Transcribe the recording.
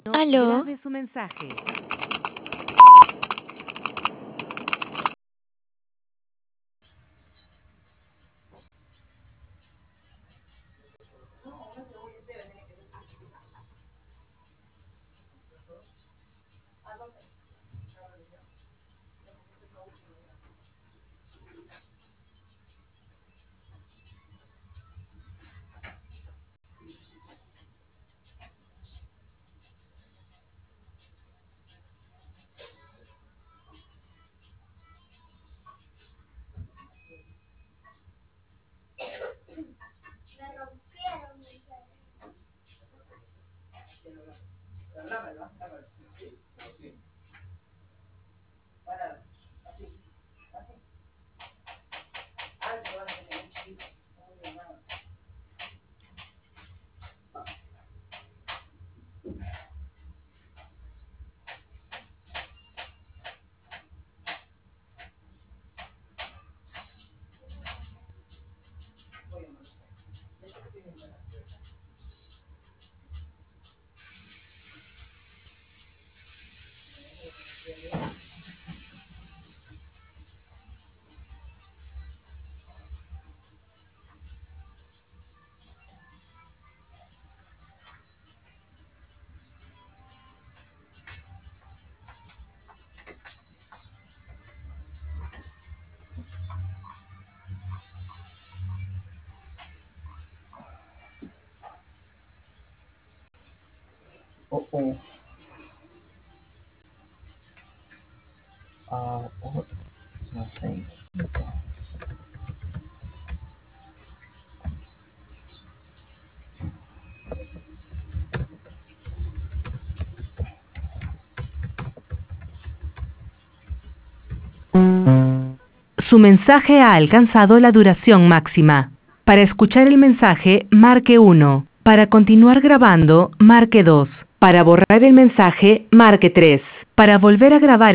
¿Aló? Grabe su mensaje. Oh. What? Nothing. Su mensaje ha alcanzado la duración máxima. Para escuchar el mensaje, marque 1. Para continuar grabando, marque 2. Para borrar el mensaje, marque 3. Para volver a grabar